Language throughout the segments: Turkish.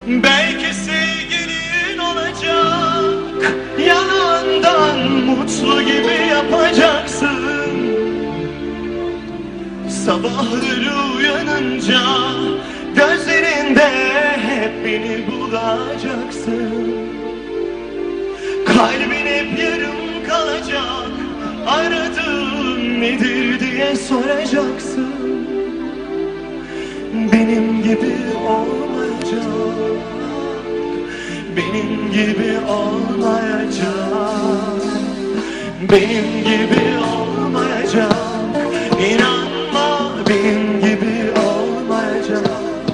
Belki sevgilin olacak, yanından mutlu gibi yapacaksın. Sabahları uyanınca gözlerinde hep beni bulacaksın. Kalbin hep yarım kalacak, aradığın nedir diye soracaksın. Benim gibi olmayacak, benim gibi olmayacak, benim gibi olmayacak. İnanma, benim gibi olmayacak,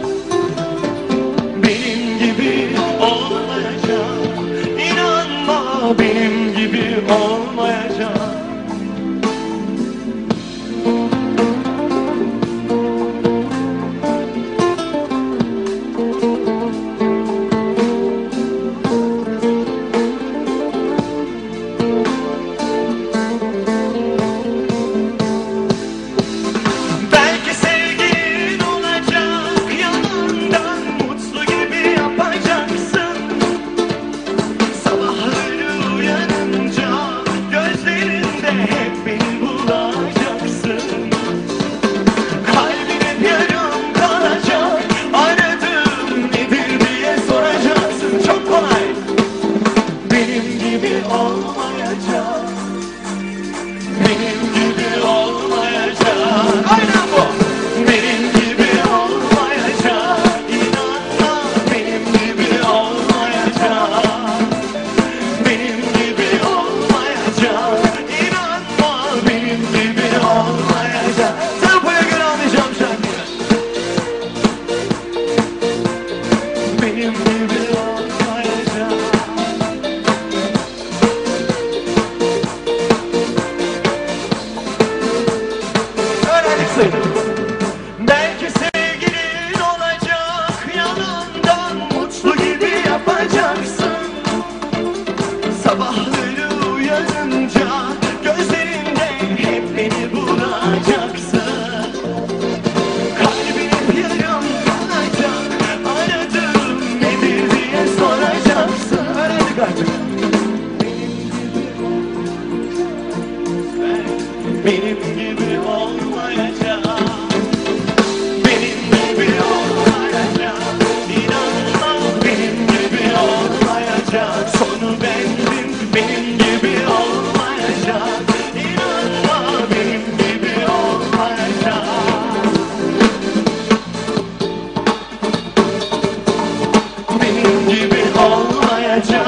benim gibi olmayacak. İnanma, benim gibi olmayacak. Belki sevgilin olacak, yanından mutlu gibi yapacaksın. Sabahları uyanınca gözlerinde hep beni bulacaksın. Kalbin hep yarım kalacak, aradığım nedir diye soracaksın. Öğrendik artık. Benim gibi olmayacak, benim gibi olmayacak. İnanma, benim gibi olmayacak. Sonu bendim, benim gibi olmayacak. İnanma, benim gibi olmayacak. Benim gibi olmayacak.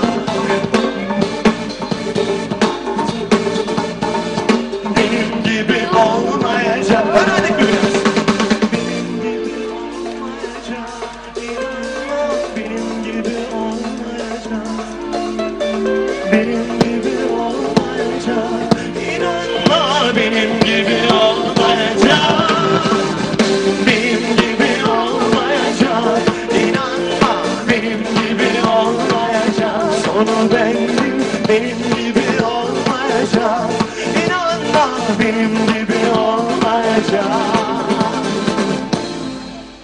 Olmayacak. Öğrendik mi biraz? Benim gibi olmayacak. İnanma, benim gibi olmayacak. Benim gibi olmayacak. İnanma, benim gibi olmayacak. Benim gibi olmayacak. İnanma, benim gibi olmayacak. Sonu bendim, benim gibi olmayacak. İnanma, benim gibi olmayacak.